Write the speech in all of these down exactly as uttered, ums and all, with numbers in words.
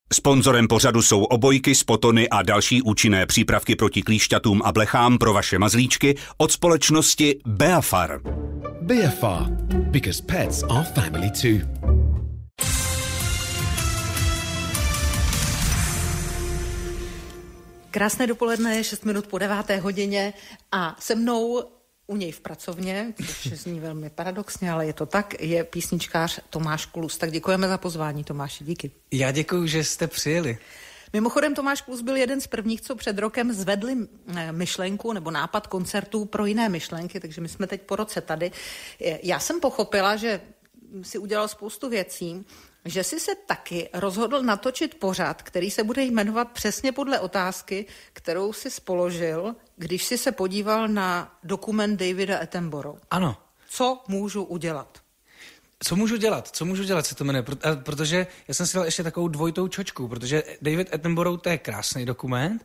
Sponzorem pořadu jsou obojky, spotony a další účinné přípravky proti klíšťatům a blechám pro vaše mazlíčky od společnosti Beafar. Beafar, because pets are family too. Krásné dopoledne, je šest minut po deváté hodině a se mnou u něj v pracovně, což zní velmi paradoxně, ale je to tak, je písničkář Tomáš Klus. Tak děkujeme za pozvání, Tomáši, díky. Já děkuju, že jste přijeli. Mimochodem Tomáš Klus byl jeden z prvních, co před rokem zvedli myšlenku nebo nápad koncertů pro jiné myšlenky, takže my jsme teď po roce tady. Já jsem pochopila, že si udělal spoustu věcí, že jsi se taky rozhodl natočit pořad, který se bude jmenovat přesně podle otázky, kterou jsi položil, když jsi se podíval na dokument Davida Attenborough. Ano. Co můžu udělat? Co můžu dělat? Co můžu dělat, se to jmenuje? Protože já jsem si dal ještě takovou dvojitou čočku, protože David Attenborough, to je krásný dokument,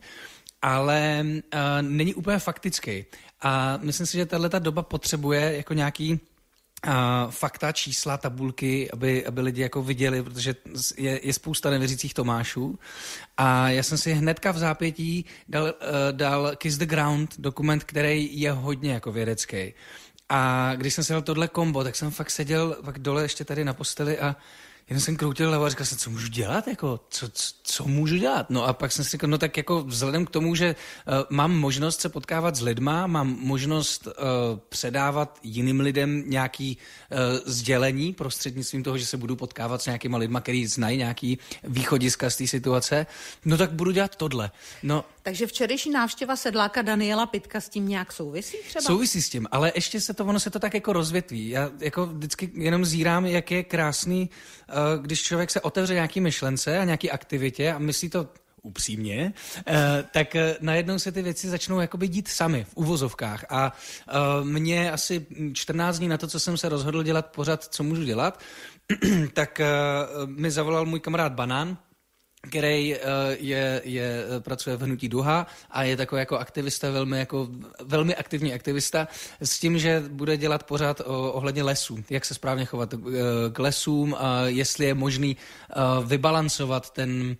ale uh, není úplně faktický. A myslím si, že tato doba potřebuje jako nějaký Uh, fakta, čísla, tabulky, aby, aby lidi jako viděli, protože je, je spousta nevěřících Tomášů. A já jsem si hnedka v zápětí dal, uh, dal Kiss the Ground, dokument, který je hodně jako vědecký. A když jsem si dal tohle kombo, tak jsem fakt seděl pak dole ještě tady na posteli a jen jsem kroutil hlavou a říkal jsem, co můžu dělat, jako, co, co, co můžu dělat? No a pak jsem si říkal, no tak jako vzhledem k tomu, že uh, mám možnost se potkávat s lidma, mám možnost uh, předávat jiným lidem nějaký uh, sdělení prostřednictvím toho, že se budu potkávat s nějakýma lidma, který znají nějaký východiska z té situace, no tak budu dělat tohle. No, takže včerejší návštěva sedláka Daniela Pitka s tím nějak souvisí třeba? Souvisí s tím, ale ještě se to, ono se to tak jako rozvětví. Já jako vždycky jenom zírám, jak je krásný, když člověk se otevře nějaký myšlence a nějaký aktivitě a myslí to upřímně, tak najednou se ty věci začnou jakoby dít sami v uvozovkách. A mě asi čtrnáct dní na to, co jsem se rozhodl dělat pořád, co můžu dělat, tak mi zavolal můj kamarád Banán, který je, je, pracuje v hnutí Duha a je takový jako aktivista, velmi, jako, velmi aktivní aktivista, s tím, že bude dělat pořád o, ohledně lesů, jak se správně chovat k lesům, jestli je možný vybalancovat ten,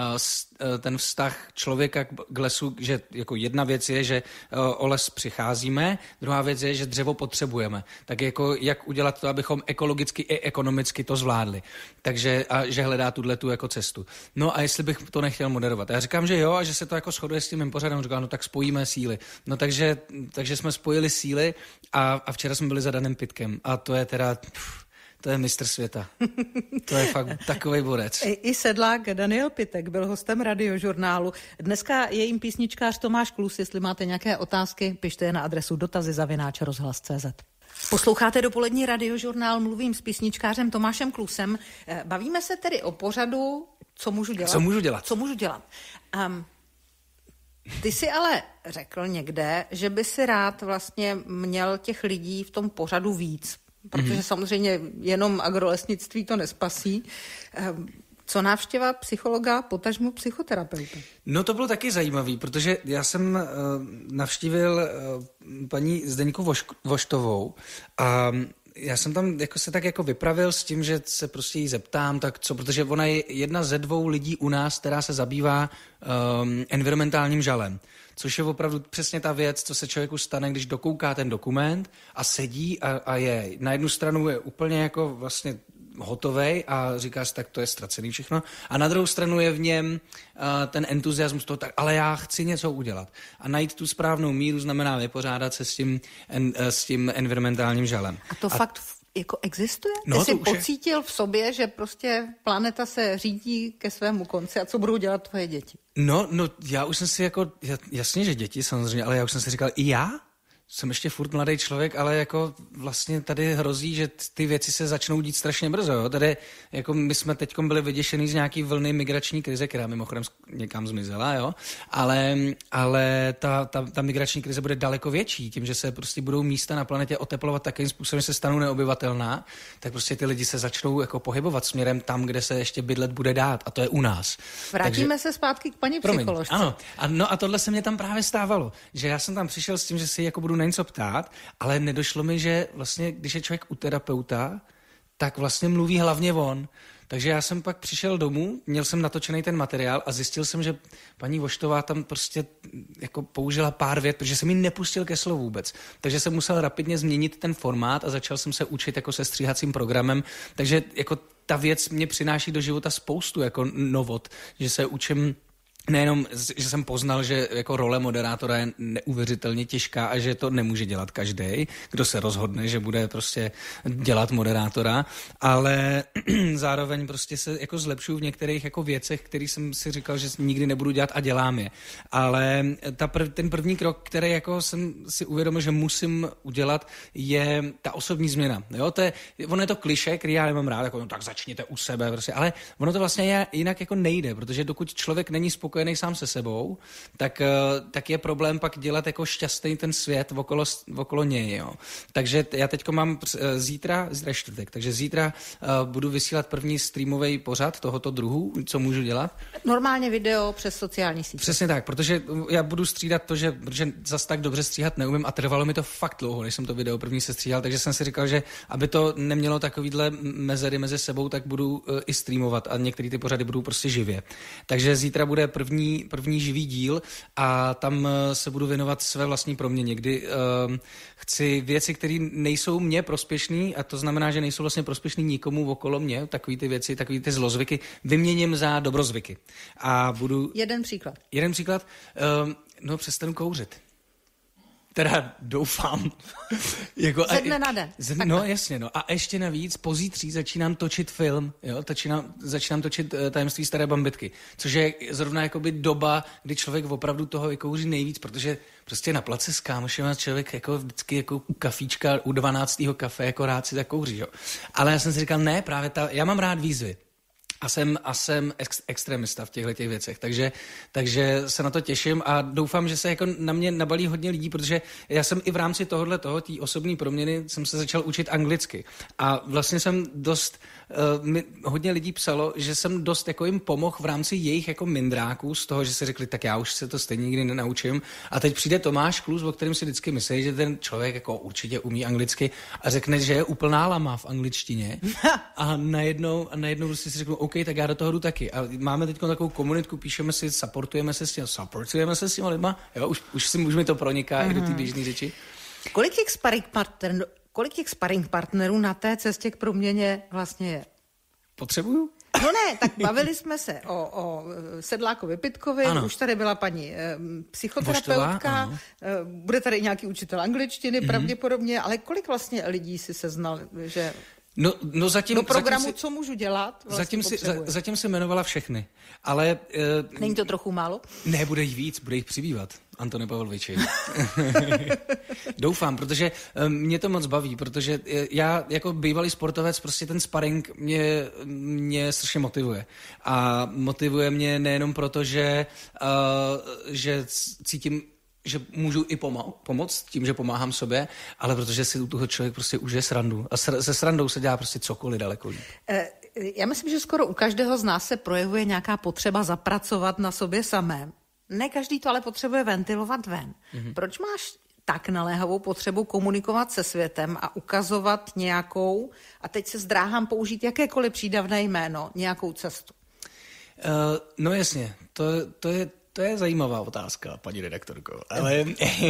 ten vztah člověka k lesu, že jako jedna věc je, že o les přicházíme, druhá věc je, že dřevo potřebujeme. Tak jako jak udělat to, abychom ekologicky i ekonomicky to zvládli. Takže a že hledá tuhletu jako cestu. No a jestli bych to nechtěl moderovat. Já říkám, že jo, a že se to jako shoduje s tím mým pořadem. Říkám, no tak spojíme síly. No takže, takže jsme spojili síly a, a včera jsme byli za Danem Pitkem. A to je teda... Pff, to je mistr světa. To je fakt takovej borec. I, I sedlák Daniel Pitek byl hostem Radiožurnálu. Dneska je jim písničkář Tomáš Klus. Jestli máte nějaké otázky, pište je na adresu dotazy zavináč rozhlas tečka cé zet. Posloucháte dopolední Radiožurnál, mluvím s písničkářem Tomášem Klusem. Bavíme se tedy o pořadu Co můžu dělat? Co můžu dělat? Co můžu dělat? Um, ty jsi ale řekl někde, že by si rád vlastně měl těch lidí v tom pořadu víc, protože mm-hmm. samozřejmě jenom agrolesnictví to nespasí. Um, Co návštěva psychologa, potažmo psychoterapeuta? No to bylo taky zajímavý, protože já jsem uh, navštívil uh, paní Zdeňku Voš- Voštovou a já jsem tam jako se tak jako vypravil s tím, že se prostě jí zeptám, tak co, protože ona je jedna ze dvou lidí u nás, která se zabývá um, environmentálním žalem. Což je opravdu přesně ta věc, co se člověku stane, když dokouká ten dokument a sedí a, a je. Na jednu stranu je úplně jako vlastně hotovej a říká si, tak to je ztracený všechno. A na druhou stranu je v něm uh, ten entuziasmus toho, tak, ale já chci něco udělat. A najít tu správnou míru znamená vypořádat se s tím, en, uh, s tím environmentálním žalem. A to a fakt jako existuje? No, Ty jsi je... pocítil v sobě, že prostě planeta se řídí ke svému konci a co budou dělat tvoje děti? No, no, já už jsem si jako, jasně, že děti samozřejmě, ale já už jsem si říkal, i já? Jsem ještě furt mladý člověk, ale jako vlastně tady hrozí, že ty věci se začnou dít strašně brzo. Jo? Tady jako my jsme teďkom byli vyděšený z nějaký vlny migrační krize, která mimochodem někam zmizela, jo? Ale, ale ta, ta, ta migrační krize bude daleko větší, tím, že se prostě budou místa na planetě oteplovat takým způsobem, že se stanou neobyvatelná, tak prostě ty lidi se začnou jako pohybovat směrem tam, kde se ještě bydlet bude dát, a to je u nás. Vrátíme Takže... se zpátky k paní Promiň, psycholožce. Ano, a, no a tohle se mě tam právě stávalo, že já jsem tam přišel s tím, že si jako budu na něco ptát, ale nedošlo mi, že vlastně, když je člověk u terapeuta, tak vlastně mluví hlavně on. Takže já jsem pak přišel domů, měl jsem natočený ten materiál a zjistil jsem, že paní Voštová tam prostě jako použila pár vět, protože jsem ji nepustil ke slovu vůbec. Takže jsem musel rapidně změnit ten formát a začal jsem se učit jako se stříhacím programem. Takže jako ta věc mě přináší do života spoustu jako novot, že se učím nejenom, že jsem poznal, že jako role moderátora je neuvěřitelně těžká a že to nemůže dělat každý, kdo se rozhodne, že bude prostě dělat moderátora, ale zároveň prostě se jako zlepšuju v některých jako věcech, který jsem si říkal, že nikdy nebudu dělat a dělám je. Ale ta prv, ten první krok, který jako jsem si uvědomil, že musím udělat, je ta osobní změna. Jo, to je, ono je to klišé, který já nemám rád, jako no, tak začněte u sebe, prostě, ale ono to vlastně je, jinak jako nejde, protože dokud člověk není spokojený spokojený sám se sebou, tak, tak je problém pak dělat jako šťastný ten svět okolo, okolo něj. Jo. Takže já teďko mám zítra, zítra je čtvrtek, takže zítra uh, budu vysílat první streamový pořad tohoto druhu, co můžu dělat. Normálně video přes sociální sítě. Přesně tak, protože já budu střídat to, že protože zas tak dobře stříhat neumím a trvalo mi to fakt dlouho, než jsem to video první se stříhal, takže jsem si říkal, že aby to nemělo takovýhle mezery mezi sebou, tak budu uh, i streamovat a některé ty pořady budou prostě živě. Takže zítra bude první, první živý díl a tam uh, se budu věnovat své vlastní proměně, kdy uh, chci věci, které nejsou mně prospěšný, a to znamená, že nejsou vlastně prospěšný nikomu okolo mě, takový ty věci, takový ty zlozvyky, vyměním za dobrozvyky. A budu... Jeden příklad. Jeden příklad. Uh, no, přestanu kouřit. Teda doufám. jako, Ze dne na den. Z, no jasně, no. A ještě navíc pozítří začínám točit film, jo, začínám, začínám točit uh, Tajemství staré bambitky, což je zrovna jakoby doba, kdy člověk opravdu toho vykouří nejvíc, protože prostě na place s kámošem člověk jako vždycky jako kafíčka u dvanáctého kafe jako rád si tak kouří, jo. Ale já jsem si říkal, ne, právě ta, já mám rád výzvy. A jsem, a jsem ex, extremista v těchto těch věcech, takže, takže se na to těším a doufám, že se jako na mě nabalí hodně lidí, protože já jsem i v rámci tohohle toho, té osobní proměny, jsem se začal učit anglicky. A vlastně jsem dost, uh, mi hodně lidí psalo, že jsem dost jako jim pomohl v rámci jejich jako mindráků z toho, že si řekli, tak já už se to stejně nikdy nenaučím. A teď přijde Tomáš Klus, o kterém si vždycky myslí, že ten člověk jako určitě umí anglicky a řekne, že je úplná lama v angličtině. A najednou, a najednou si řeknu, OK, tak já do toho jdu taky. A máme teď takovou komunitku, píšeme si, supportujeme se s tím, supportujeme se s těma lidma, jo, už, už, si, už mi to proniká mm-hmm. i do té běžné řeči. Kolik těch sparring partnerů, kolik těch sparring partnerů na té cestě k proměně vlastně je? Potřebuju? No ne, tak bavili jsme se o, o Sedlákovi Pitkovi, ano. Už tady byla paní e, psychoterapeutka, Voštová, e, bude tady i nějaký učitel angličtiny mm-hmm. pravděpodobně, ale kolik vlastně lidí si seznal, že... No, no zatím, do programu, zatím si, co můžu dělat, vlastně zatím, si, za, zatím si jmenovala všechny, ale... Uh, Není to trochu málo? Ne, bude jich víc, bude jich přibývat. Antone Pavloviči. Doufám, protože um, mě to moc baví, protože já jako bývalý sportovec, prostě ten sparring mě, mě strašně motivuje. A motivuje mě nejenom proto, že, uh, že cítím, že můžu i pomo- pomoct tím, že pomáhám sobě, ale protože si u toho člověk prostě užije srandu. A sr- se srandou se dělá prostě cokoliv daleko líp. Já myslím, že skoro u každého z nás se projevuje nějaká potřeba zapracovat na sobě samém. Ne každý to ale potřebuje ventilovat ven. Mm-hmm. Proč máš tak naléhavou potřebu komunikovat se světem a ukazovat nějakou, a teď se zdráhám použít jakékoliv přídavné jméno, nějakou cestu? Uh, no jasně, to, to je To je zajímavá otázka, paní redaktorko, ale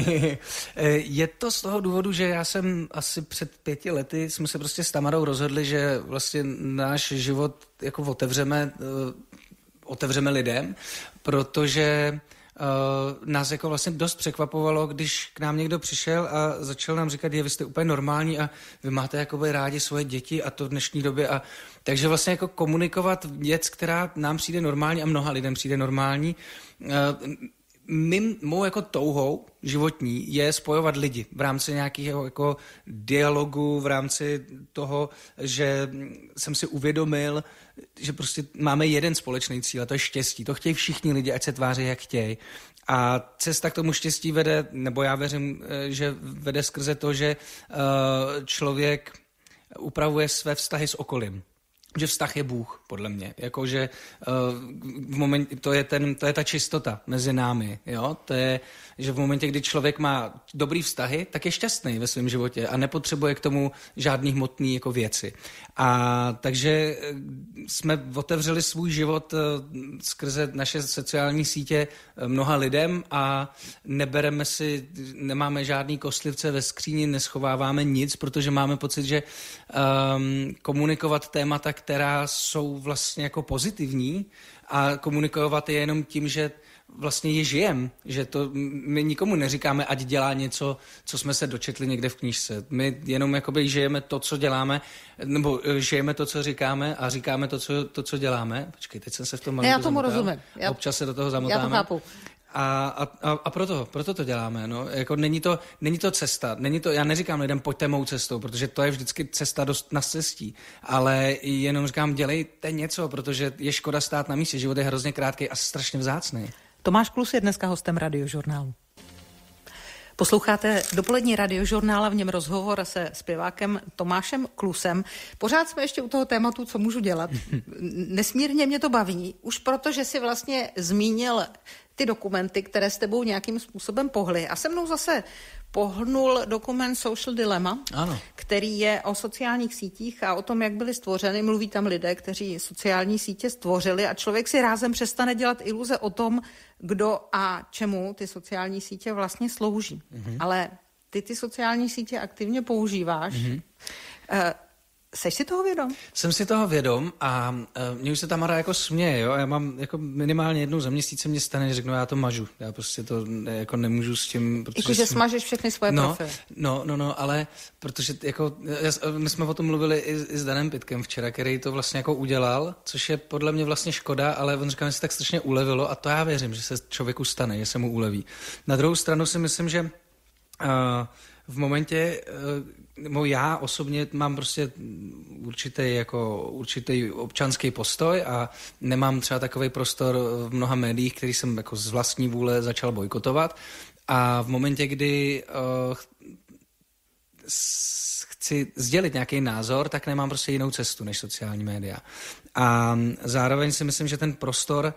je to z toho důvodu, že já jsem asi před pěti lety, jsme se prostě s Tamarou rozhodli, že vlastně náš život jako otevřeme, otevřeme lidem, protože Uh, nás jako vlastně dost překvapovalo, když k nám někdo přišel a začal nám říkat, je, vy jste úplně normální a vy máte jakoby rádi svoje děti a to v dnešní době. A takže vlastně jako komunikovat věc, která nám přijde normální a mnoha lidem přijde normální. Uh, mým, mou jako touhou životní je spojovat lidi v rámci nějakého jako dialogu, v rámci toho, že jsem si uvědomil, že prostě máme jeden společný cíl a to je štěstí. To chtějí všichni lidi, ať se tváří, jak chtějí. A cesta k tomu štěstí vede, nebo já věřím, že vede skrze to, že člověk upravuje své vztahy s okolím. že vztah je Bůh, podle mě. Jakože uh, v momentě, to je, ten, to je ta čistota mezi námi, jo? To je, že v momentě, kdy člověk má dobrý vztahy, tak je šťastný ve svém životě a nepotřebuje k tomu žádný hmotný jako věci. A takže jsme otevřeli svůj život uh, skrze naše sociální sítě mnoha lidem a nebereme si, nemáme žádný kostlivce ve skříni, neschováváme nic, protože máme pocit, že um, komunikovat témata, která jsou vlastně jako pozitivní a komunikovat je jenom tím, že vlastně je žijem, že to my nikomu neříkáme, ať dělá něco, co jsme se dočetli někde v knížce. My jenom jakoby žijeme to, co děláme, nebo žijeme to, co říkáme a říkáme to, co, to, co děláme. Počkej, teď jsem se v tom Já tomu zamotal. rozumím. Já, Občas se do toho zamotáme. Já to chápu. A, a, a proto, proto to děláme, no. Jako není to, není to cesta, není to, já neříkám lidem, pojďte mou cestou, protože to je vždycky cesta dost na cestí, ale jenom říkám, dělejte něco, protože je škoda stát na místě, život je hrozně krátký a strašně vzácný. Tomáš Klus je dneska hostem Radiožurnálu. Posloucháte dopolední Radiožurnál a v něm rozhovor se zpěvákem Tomášem Klusem. Pořád jsme ještě u toho tématu, co můžu dělat. Nesmírně mě to baví, už proto, že si vlastně zmínil ty dokumenty, které s tebou nějakým způsobem pohly. A se mnou zase pohnul dokument Social Dilemma, ano. který je o sociálních sítích a o tom, jak byly stvořeny. Mluví tam lidé, kteří sociální sítě stvořili a člověk si rázem přestane dělat iluze o tom, kdo a čemu ty sociální sítě vlastně slouží. Mhm. Ale ty ty sociální sítě aktivně používáš. Mhm. Uh, Seš si toho vědom? Jsem si toho vědom a uh, mě už se Tamara jako směje, jo. Já mám jako minimálně jednou za měsíc se mě stane, že řeknu, já to mažu. Já prostě to ne, jako nemůžu s tím... Jako, že jsem... smažeš všechny svoje no, profily. No, no, no, ale protože jako... My jsme o tom mluvili i, i s Danem Pitkem včera, který to vlastně jako udělal, což je podle mě vlastně škoda, ale on říká, že se tak strašně ulevilo a to já věřím, že se člověku stane, že se mu uleví. Na druhou stranu si myslím, že... Uh, v momentě, no já osobně mám prostě určitý, jako, určitý občanský postoj a nemám třeba takový prostor v mnoha médiích, který jsem jako z vlastní vůle začal bojkotovat. A v momentě, kdy uh, chci sdělit nějaký názor, tak nemám prostě jinou cestu než sociální média. A zároveň si myslím, že ten prostor,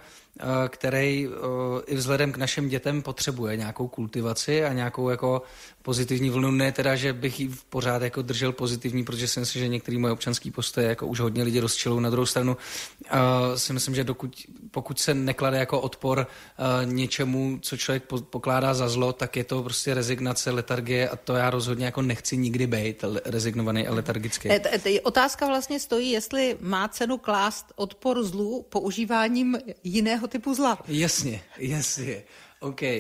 který i vzhledem k našim dětem potřebuje nějakou kultivaci a nějakou jako pozitivní vlnu, ne teda, že bych ji pořád jako držel pozitivní, protože si myslím, že některý moje občanský postoje jako už hodně lidi rozčilou. Na druhou stranu uh, si myslím, že dokud, pokud se neklade jako odpor uh, něčemu, co člověk po, pokládá za zlo, tak je to prostě rezignace, letargie a to já rozhodně jako nechci nikdy být rezignovaný a letargický. E, t, otázka vlastně stojí, jestli má cenu klást odpor zlu používáním jiného typu zla. Jasně, jasně. OK. Uh,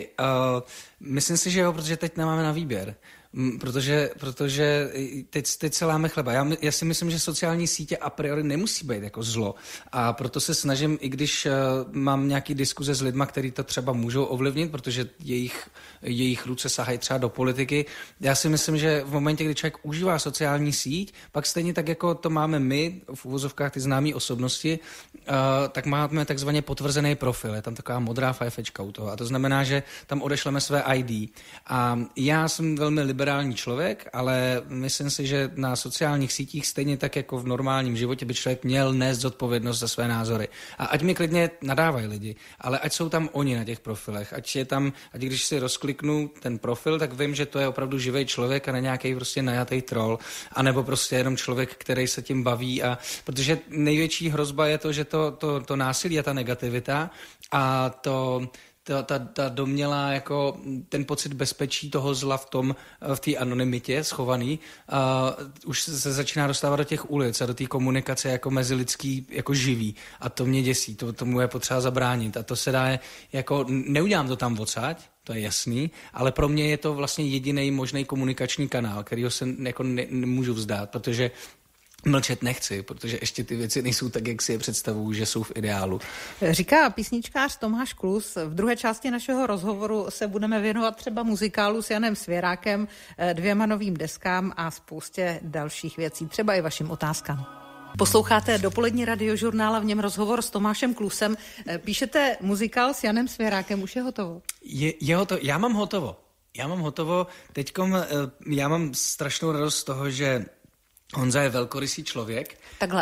myslím si, že jo, protože teď nemáme na výběr. M, protože, protože teď, teď se láme chleba. Já, já si myslím, že sociální sítě a priori nemusí být jako zlo. A proto se snažím, i když uh, mám nějaký diskuze s lidma, který to třeba můžou ovlivnit, protože jejich, jejich ruce sahají třeba do politiky. Já si myslím, že v momentě, kdy člověk užívá sociální síť, pak stejně tak, jako to máme my, v uvozovkách ty známé osobnosti, uh, tak máme takzvaně potvrzený profil. Je tam taková modrá fajfečka u toho. A to znamená, že tam odešleme své í dé. A já jsem velmi liberální člověk, ale myslím si, že na sociálních sítích stejně tak jako v normálním životě by člověk měl nést zodpovědnost za své názory. A ať mi klidně nadávají lidi, ale ať jsou tam oni na těch profilech, ať je tam, ať když si rozkliknu ten profil, tak vím, že to je opravdu živý člověk a ne nějaký prostě najatý troll, anebo prostě jenom člověk, který se tím baví. A protože největší hrozba je to, že to, to, to násilí a ta negativita a to Ta, ta, ta domělá, jako ten pocit bezpečí toho zla v tom, v té anonymitě schovaný, uh, už se začíná dostávat do těch ulic a do té komunikace jako mezilidský, jako živý. A to mě děsí, to, tomu je potřeba zabránit. A to se dá, jako neudělám to tam odsaď, to je jasný, ale pro mě je to vlastně jediný možný komunikační kanál, kterýho se jako ne, nemůžu vzdát, protože mlčet nechci, protože ještě ty věci nejsou tak, jak si je představuju, že jsou v ideálu. Říká písničkář Tomáš Klus. V druhé části našeho rozhovoru se budeme věnovat třeba muzikálu s Janem Svěrákem, dvěma novým deskám a spoustě dalších věcí, třeba i vašim otázkám. Posloucháte dopolední Radiožurnál a v něm rozhovor s Tomášem Klusem. Píšete muzikál s Janem Svěrákem, už je hotovo? Je, je hotovo. Já mám hotovo. Já mám hotovo. Teďkom já mám strašnou radost z toho, že Honza je velkorysý člověk. Takhle,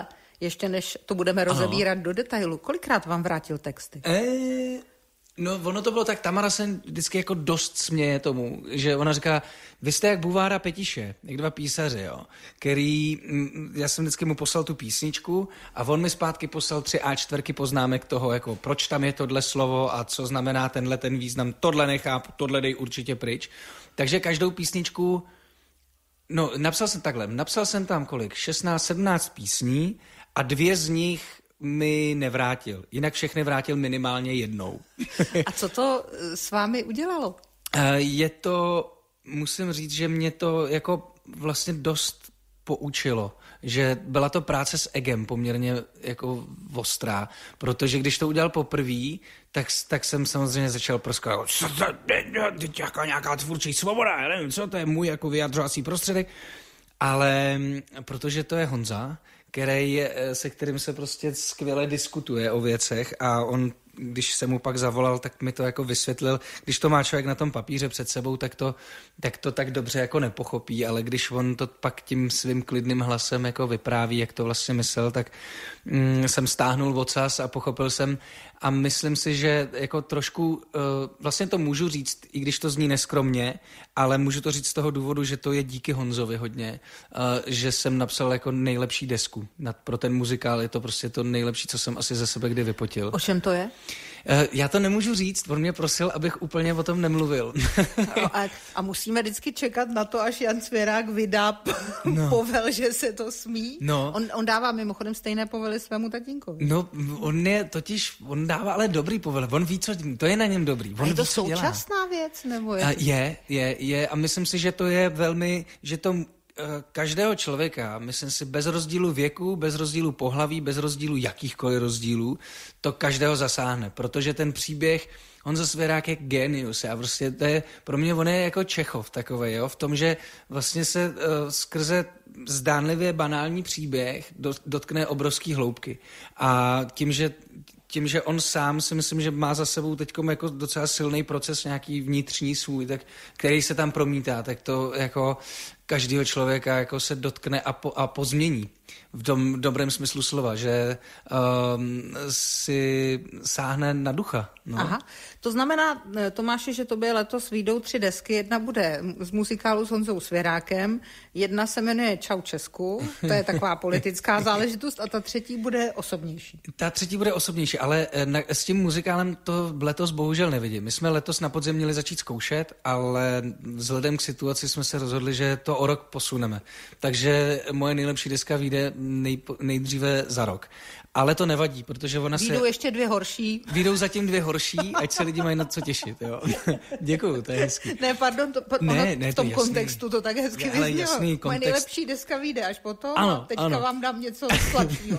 ještě než to budeme rozebírat ano. do detailu. Kolikrát vám vrátil texty? Eee... No, ono to bylo tak, Tamara se vždycky jako dost směje tomu, že ona říká, vy jste jak Buvára Petiše, jak dva písaři, jo, který, já jsem vždycky mu poslal tu písničku a on mi zpátky poslal tři á čtyřky poznámek toho, jako proč tam je tohle slovo a co znamená tenhle ten význam, tohle nechápu, tohle dej určitě pryč. Takže každou písničku, no, napsal jsem takhle, napsal jsem tam kolik, šestnáct sedmnáct písní a dvě z nich mi nevrátil. Jinak všechny vrátil minimálně jednou. A co to s vámi udělalo? Je to, musím říct, že mě to jako vlastně dost poučilo. Že byla to práce s egem poměrně jako ostrá, protože když to udělal poprvé, tak, tak jsem samozřejmě začal proskávat, co to je jako nějaká tvůrčí svoboda, já nevím, co to je můj jako vyjadřovací prostředek, ale protože to je Honza, který je, se kterým se prostě skvěle diskutuje o věcech a on, když jsem mu pak zavolal, tak mi to jako vysvětlil. Když to má člověk na tom papíře před sebou, tak to tak, to tak dobře jako nepochopí, ale když on to pak tím svým klidným hlasem jako vypráví, jak to vlastně myslel, tak mm, jsem stáhnul ocas a pochopil jsem a myslím si, že jako trošku, uh, vlastně to můžu říct, i když to zní neskromně, ale můžu to říct z toho důvodu, že to je díky Honzovi hodně, uh, že jsem napsal jako nejlepší desku nad, pro ten muzikál, je to prostě to nejlepší, co jsem asi ze sebe kdy vypotil. O čem to je? Uh, já to nemůžu říct, on mě prosil, abych úplně o tom nemluvil. No a, a musíme vždycky čekat na to, až Jan Svěrák vydá no. povel, že se to smí. No. On, on dává mimochodem stejné povely svému tatínkovi. No, on je totiž, on dává ale dobrý povel, on ví, co, to je na něm dobrý. On a je to ví, současná dělá. věc? Nebo je, a je, je, je a myslím si, že to je velmi, že to každého člověka, myslím si, bez rozdílu věku, bez rozdílu pohlaví, bez rozdílu jakýchkoliv rozdílů, to každého zasáhne, protože ten příběh, Honza Svěrák je genius, a prostě to je, pro mě on je jako Čechov takovej, jo, v tom, že vlastně se uh, skrze zdánlivě banální příběh do, dotkne obrovský hloubky a tím, že tím, že on sám si myslím, že má za sebou teďkom jako docela silný proces nějaký vnitřní svůj, tak, který se tam promítá, tak to jako každého člověka jako se dotkne a, po, a pozmění v tom dobrém smyslu slova, že um, si sáhne na ducha. No. Aha, to znamená, Tomáši, že tobě letos vyjdou tři desky, jedna bude z muzikálu s Honzou Svěrákem, jedna se jmenuje Čau Česku, to je taková politická záležitost a ta třetí bude osobnější. Ta třetí bude osobnější, ale na, s tím muzikálem to letos bohužel nevidím. My jsme letos na podzim měli začít zkoušet, ale vzhledem k situaci jsme se rozhodli, že to o rok posuneme. Takže moje nejlepší deska vyjde nej, nejdříve za rok. Ale to nevadí, protože ona se... Vyjdou ještě dvě horší. Vyjdou zatím dvě horší, ať se lidi mají na co těšit, jo. Děkuju, to je hezký. Ne, pardon, to, ne, ne, v tom to kontextu to tak hezky vyznělo. Jasný kontext. Moje nejlepší deska vyjde až potom ano, a teďka ano. vám dám něco sladšího.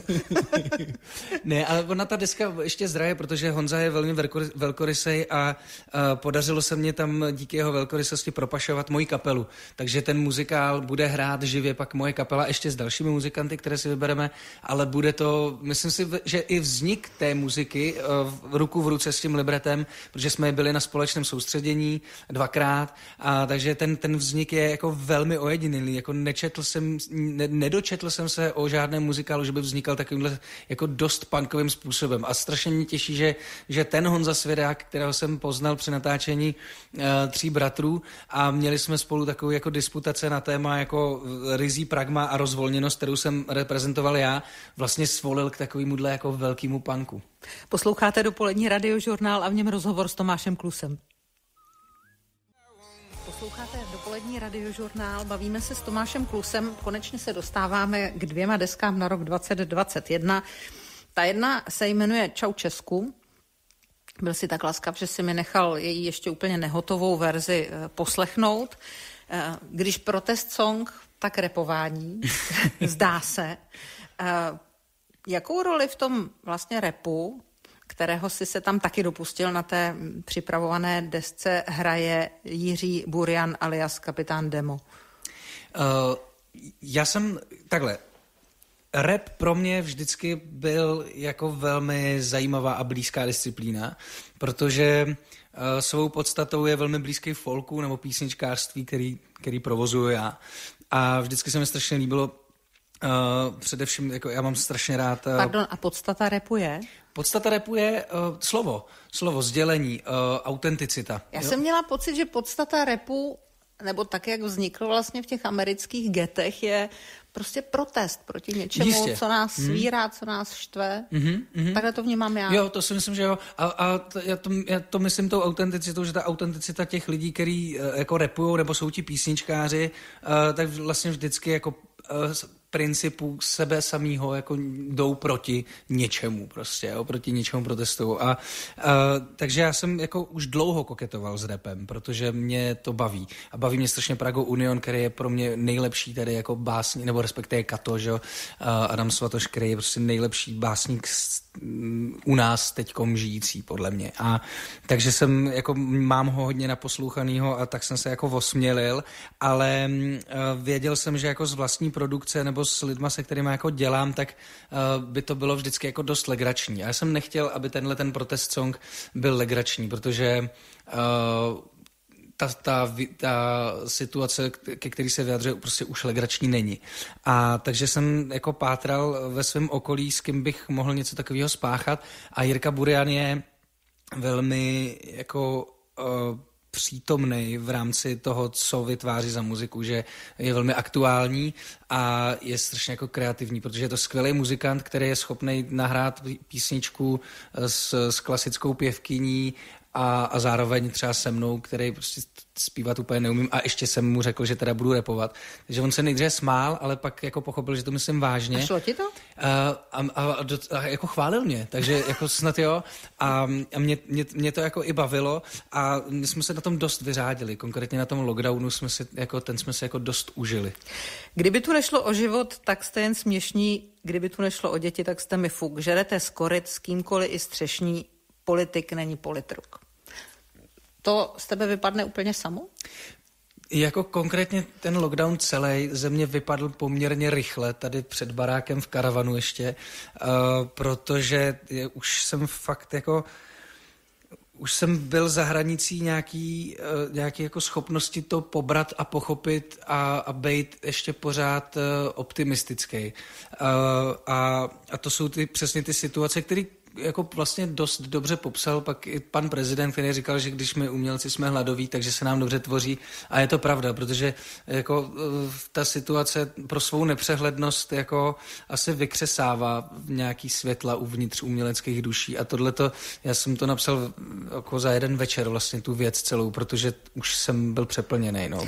Ne, ale ona ta deska ještě zdraje, protože Honza je velmi velkorysej a, a podařilo se mě tam díky jeho velkorysosti propašovat moji kapelu. Takže ten muzikál bude hrát živě pak moje kapela ještě s dalšími muzikanty, které si vybereme, ale bude to, myslím si, že i vznik té muziky v ruku v ruce s tím libretem, protože jsme byli na společném soustředění dvakrát, a takže ten, ten vznik je jako velmi ojedinělý. Jako nečetl jsem, ne, nedočetl jsem se o žádném muzikálu, že by vznikal takovýmhle jako dost punkovým způsobem. A strašně mě těší, že, že ten Honza Svěrák, kterého jsem poznal při natáčení uh, Tří bratrů a měli jsme spolu takovou jako disputace na téma jako rizí pragma a rozvolněnost, kterou jsem reprezentoval já, vlastně svolil k takovémuhle jako velkému punku. Posloucháte Dopolední radiožurnál a v něm rozhovor s Tomášem Klusem. Posloucháte Dopolední radiožurnál, bavíme se s Tomášem Klusem, konečně se dostáváme k dvěma deskám na rok dvacet dvacet jedna. Ta jedna se jmenuje Čau Česku. Byl si tak laskav, že si mi nechal její ještě úplně nehotovou verzi poslechnout. Když protest song, tak rapování, zdá se. Jakou roli v tom vlastně rapu, kterého si se tam taky dopustil na té připravované desce, hraje Jiří Burian alias Kapitán Demo? Uh, já jsem takhle. Rap pro mě vždycky byl jako velmi zajímavá a blízká disciplína, protože uh, svou podstatou je velmi blízký folku nebo písničkářství, který, který provozuju já. A vždycky se mi strašně líbilo Uh, především, jako já mám strašně rád... Uh, Pardon, a podstata rapu je? Podstata rapu je uh, slovo, slovo, sdělení, uh, autenticita. Já jo? jsem měla pocit, že podstata rapu, nebo tak, jak vznikl vlastně v těch amerických getech, je prostě protest proti něčemu, Jistě. co nás svírá, co nás štve. Mm-hmm, mm-hmm. Takhle to vnímám já. Jo, to si myslím, že jo. A, a to, já, to, já to myslím tou autenticitou, že ta autenticita těch lidí, kteří uh, jako rapujou, nebo jsou ti písničkáři, uh, tak vlastně vždycky jako uh, principů sebe samýho jako jdou proti něčemu prostě, jo, proti něčemu protestují. A, a takže já jsem jako už dlouho koketoval s rapem, protože mě to baví. A baví mě strašně Prago Union, který je pro mě nejlepší tady jako básník, nebo respektive Kato, že jo, Adam Svatoš, který je prostě nejlepší básník u nás teďkom žijící, podle mě. A takže jsem, jako mám ho hodně naposlouchanýho a tak jsem se jako osmělil, ale věděl jsem, že jako z vlastní produkce nebo s lidma, se kterými jako dělám, tak uh, by to bylo vždycky jako dost legrační. A já jsem nechtěl, aby tenhle ten protest song byl legrační, protože uh, ta, ta, ta situace, ke který se vyjadřuje, prostě už legrační není. A takže jsem jako pátral ve svém okolí, s kým bych mohl něco takového spáchat. A Jirka Burian je velmi jako... Uh, přítomnej v rámci toho, co vytváří za muziku, že je velmi aktuální a je strašně jako kreativní, protože je to skvělý muzikant, který je schopný nahrát písničku s, s klasickou pěvkyní a, a zároveň třeba se mnou, který prostě zpívat úplně neumím a ještě jsem mu řekl, že teda budu rapovat. Takže on se nejdříve smál, ale pak jako pochopil, že to myslím vážně. A šlo ti to? A, a, a, a jako chválil mě, takže jako snad jo. A, a mě, mě, mě to jako i bavilo a my jsme se na tom dost vyřádili. Konkrétně na tom lockdownu jsme si, jako, ten jsme se jako dost užili. Kdyby tu nešlo o život, tak jste jen směšní. Kdyby tu nešlo o děti, tak jste mi fuk. Žerete z koryt s kýmkoliv i střešní. Politik není politruk. To z tebe vypadne úplně samo? Jako konkrétně ten lockdown celý ze mě vypadl poměrně rychle, tady před barákem v karavanu ještě, uh, protože je, už jsem fakt jako... Už jsem byl za hranicí nějaký, uh, nějaký jako schopnosti to pobrat a pochopit a, a být ještě pořád uh, optimistický. Uh, a, a to jsou ty, přesně ty situace, které jako vlastně dost dobře popsal pak i pan prezident, který říkal, že když my umělci jsme hladoví, takže se nám dobře tvoří. A je to pravda, protože jako ta situace pro svou nepřehlednost jako asi vykřesává nějaký světla uvnitř uměleckých duší. A tohleto, já jsem to napsal jako za jeden večer vlastně tu věc celou, protože už jsem byl přeplněný. No.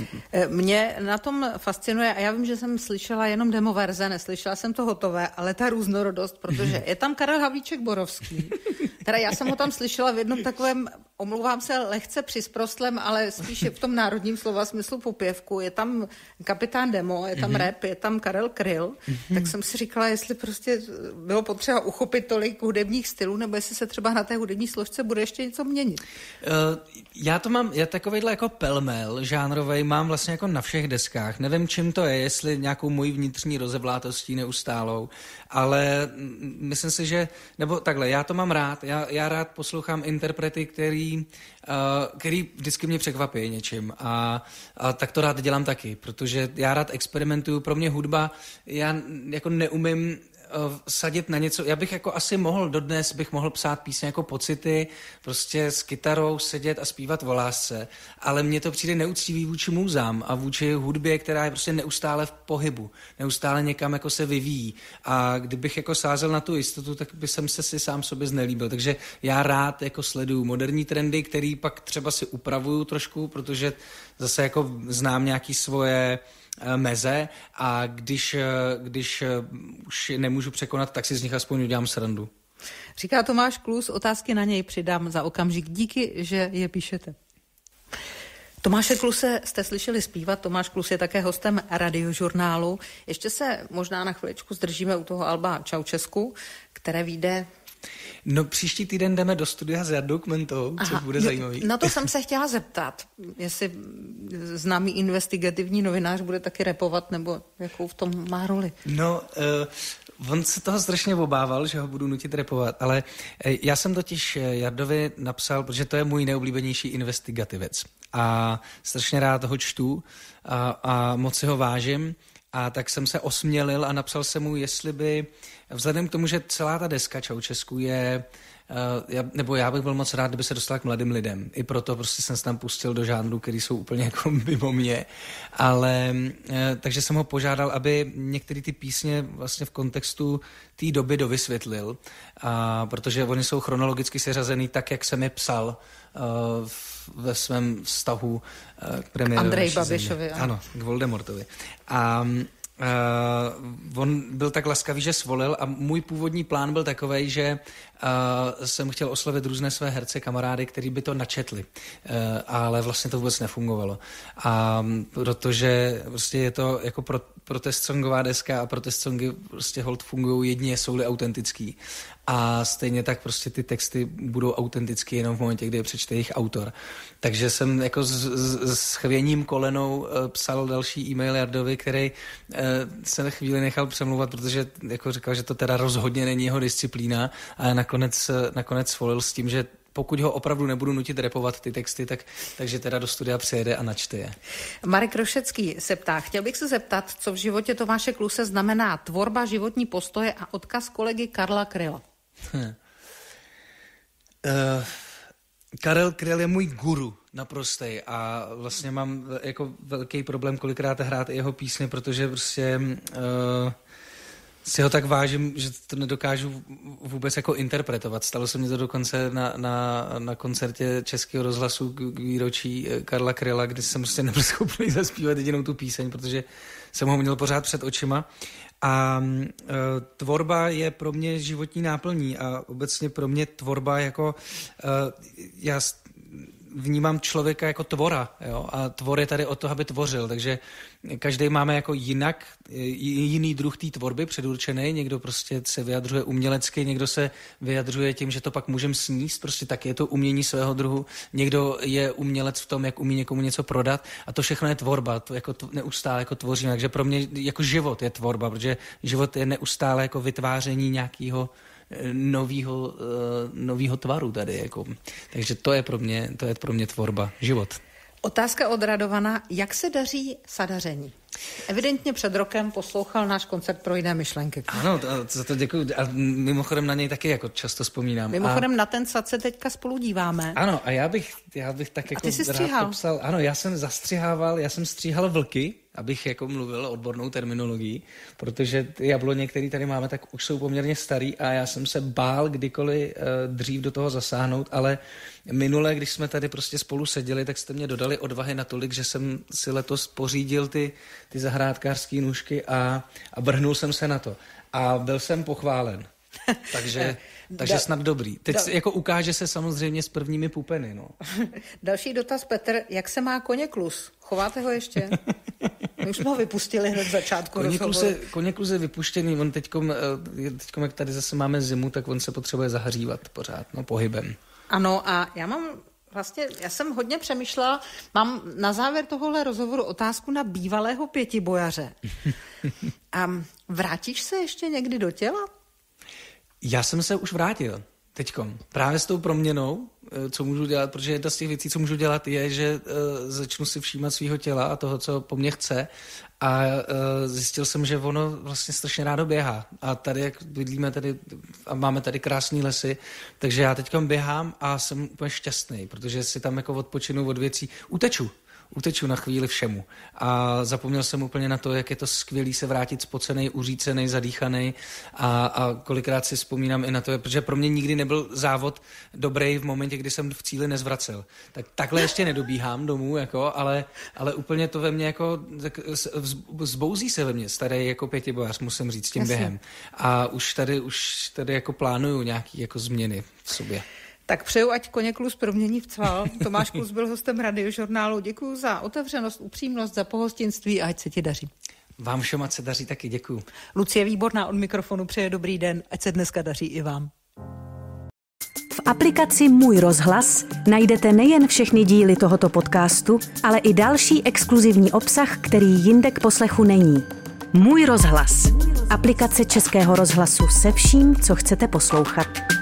Mě na tom fascinuje, a já vím, že jsem slyšela jenom demo verze, neslyšela jsem to hotové, ale ta různorodost, protože je tam Karel Havlíček Borovský. Teda já jsem ho tam slyšela v jednom takovém, omlouvám se, lehce přisprostlem, ale spíše v tom národním slova smyslu popěvku. Je tam kapitán Demo, je tam mm-hmm. rap, je tam Karel Kryl. Mm-hmm. Tak jsem si říkala, jestli prostě bylo potřeba uchopit tolik hudebních stylů, nebo jestli se třeba na té hudební složce bude ještě něco měnit. Uh, já to mám, já takovejhle jako pelmel žánrovej mám vlastně jako na všech deskách. Nevím, čím to je, jestli nějakou mojí vnitřní rozevlátostí neustálou, ale myslím si, že, nebo takhle, já to mám rád, já, já rád poslouchám interprety, který, uh, který vždycky mě překvapí něčím a, a tak to rád dělám taky, protože já rád experimentuju, pro mě hudba, já jako neumím sadit na něco, já bych jako asi mohl, dodnes bych mohl psát písně jako pocity, prostě s kytarou sedět a zpívat o lásce, ale mně to přijde neuctivý vůči můzám a vůči hudbě, která je prostě neustále v pohybu, neustále někam jako se vyvíjí a kdybych jako sázel na tu jistotu, tak by jsem se si sám sobě znelíbil, takže já rád jako sleduju moderní trendy, který pak třeba si upravuju trošku, protože zase jako znám nějaký svoje meze a když, když už nemůžu překonat, tak si z nich aspoň udělám srandu. Říká Tomáš Klus, otázky na něj přidám za okamžik. Díky, že je píšete. Tomáše Kluse jste slyšeli zpívat, Tomáš Klus je také hostem Radiožurnálu. Ještě se možná na chviličku zdržíme u toho alba Čaučesku, které vyjde... No příští týden jdeme do studia s Jardou Kmentou, což bude zajímavý. Na to jsem se chtěla zeptat, jestli známý investigativní novinář bude taky rapovat, nebo jakou v tom má roli. No, uh, on se toho strašně obával, že ho budu nutit rapovat, ale uh, já jsem totiž Jardovi napsal, protože to je můj nejoblíbenější investigativec a strašně rád ho čtu a, a moc si ho vážím. A tak jsem se osmělil a napsal jsem mu, jestli by, vzhledem k tomu, že celá ta deska Ceausescu je, uh, nebo já bych byl moc rád, kdyby se dostala k mladým lidem. I proto prostě jsem se tam pustil do žánrů, který jsou úplně jako mimo mě. Ale, uh, takže jsem ho požádal, aby některé ty písně vlastně v kontextu té doby dovysvětlil, a protože oni jsou chronologicky seřazený tak, jak jsem je psal uh, ve svém vztahu uh, k premiérovi Andrej Babišovi. Ano. ano, k Voldemortovi. A Uh, on byl tak laskavý, že svolil a můj původní plán byl takovej, že uh, jsem chtěl oslovit různé své herce, kamarády, kteří by to načetli, uh, ale vlastně to vůbec nefungovalo. A um, protože prostě je to jako pro, protest songová deska a protest songy prostě hold fungují jedině, jsou-li autentický. A stejně tak prostě ty texty budou autentický jenom v momentě, kdy je přečte jejich autor. Takže jsem jako s, s, s chvěním kolenou uh, psal další e-mail Jardovi, který uh, se na chvíli nechal přemluvat, protože jako říkal, že to teda rozhodně není jeho disciplína, a nakonec, nakonec svolil s tím, že pokud ho opravdu nebudu nutit repovat ty texty, tak, takže teda do studia přijede a načte je. Marek Rošecký se ptá, chtěl bych se zeptat, co v životě Tomáše Kluse znamená tvorba, životní postoje a odkaz kolegy Karla Kryla. Hm. Uh, Karel Kryl je můj guru naprostej a vlastně mám jako velký problém kolikrát hrát jeho písně, protože prostě uh, si ho tak vážím, že to nedokážu vůbec jako interpretovat. Stalo se mi to dokonce na, na, na koncertě Českého rozhlasu k výročí Karla Kryla, kdy jsem prostě nebyl schopný zaspívat jedinou tu píseň, protože jsem ho měl pořád před očima. A e, tvorba je pro mě životní náplní a obecně pro mě tvorba jako e, já vnímám člověka jako tvora, jo? A tvor je tady o to, aby tvořil, takže každý máme jako jinak, jiný druh té tvorby předurčený, někdo prostě se vyjadřuje umělecky, někdo se vyjadřuje tím, že to pak můžeme sníst, prostě tak je to umění svého druhu, někdo je umělec v tom, jak umí někomu něco prodat a to všechno je tvorba, to jako to neustále jako tvoříme, takže pro mě jako život je tvorba, protože život je neustále jako vytváření nějakého novýho, uh, novýho tvaru tady, jako. Takže to je pro mě, to je pro mě tvorba, život. Otázka od Radovana, jak se daří sadaření? Evidentně před rokem poslouchal náš koncert Pro jiné myšlenky. Ano, to, za to děkuji. A mimochodem na něj taky jako často vzpomínám. Mimochodem a... na ten sad se teďka spolu díváme. Ano, a já bych, já bych tak jako rád popsal. Ano, já jsem zastřihával, já jsem stříhal vlky, abych jako mluvil odbornou terminologií, protože ty jabloně, které tady máme, tak už jsou poměrně starý a já jsem se bál kdykoliv uh, dřív do toho zasáhnout, ale minule, když jsme tady prostě spolu seděli, tak jste mě dodali odvahy natolik, že jsem si letos pořídil ty, ty zahrádkářské nůžky a, a vrhnul jsem se na to. A byl jsem pochválen. Takže, takže da, snad dobrý. Teď da, jako ukáže se samozřejmě s prvními pupeny. No. Další dotaz, Petr. Jak se má Koněklus? Chováte ho ještě? My už jsme ho vypustili hned v začátku rozhovoru. Koněklus je vypuštěný. On teďkom, teďkom, jak tady zase máme zimu, tak on se potřebuje zahřívat pořád, no, pohybem. Ano, a já mám vlastně, já jsem hodně přemýšlela, mám na závěr tohohle rozhovoru otázku na bývalého pětibojaře. A vrátíš se ještě někdy do těla? Já jsem se už vrátil teďkom. Právě s tou proměnou, co můžu dělat, protože jedna z těch věcí, co můžu dělat, je, že uh, začnu si všímat svého těla a toho, co po mně chce. A uh, zjistil jsem, že ono vlastně strašně rádo běhá. A tady, jak bydlíme tady a máme tady krásný lesy, takže já teďkom běhám a jsem úplně šťastný, protože si tam jako odpočinu od věcí. Uteču. Uteču na chvíli všemu. A zapomněl jsem úplně na to, jak je to skvělý se vrátit spocenej, uřícenej, zadýchanej a, a kolikrát si vzpomínám i na to, protože pro mě nikdy nebyl závod dobrý v momentě, kdy jsem v cíli nezvracel. Tak takhle ještě nedobíhám domů, jako, ale, ale úplně to ve mně jako zbouzí se ve mně starý jako pětibojař, musím říct, s tím Jasně. během. A už tady, už tady jako plánuju nějaký jako změny v sobě. Tak přeju, ať Koněklus promění v cval. Tomáš Klus byl hostem Radiožurnálu. Děkuji za otevřenost, upřímnost, za pohostinství a ať se ti daří. Vám všem, ať se daří taky, děkuji. Lucie Výborná od mikrofonu přeje dobrý den, ať se dneska daří i vám. V aplikaci Můj rozhlas najdete nejen všechny díly tohoto podcastu, ale i další exkluzivní obsah, který jinde k poslechu není. Můj rozhlas. Aplikace Českého rozhlasu se vším, co chcete poslouchat.